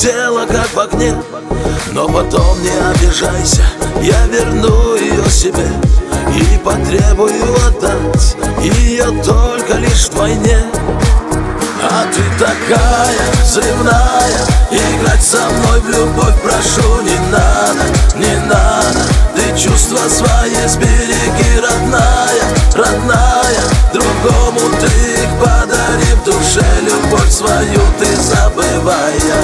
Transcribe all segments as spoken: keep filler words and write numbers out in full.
улетела как в огне. Но потом не обижайся, я верну ее себе и потребую отдать ее только лишь вдвойне. А ты такая взрывная, играть со мной в любовь прошу не надо, не надо. Ты чувства свои сбереги, родная, родная. Другому ты их подари, в душе любовь свою ты забывая.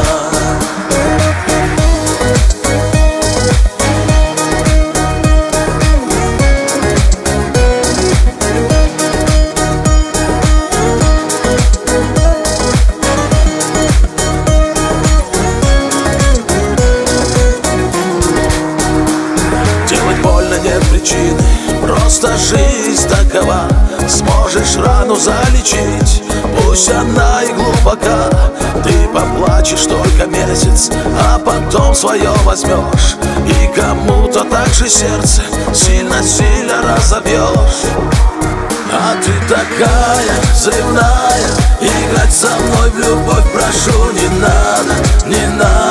Нет причины, просто жизнь такова. Сможешь рану залечить, пусть она и глубока. Ты поплачешь только месяц, а потом свое возьмешь, и кому-то так же сердце сильно-сильно разобьешь. А ты такая взрывная, играть со мной в любовь прошу не надо, не надо.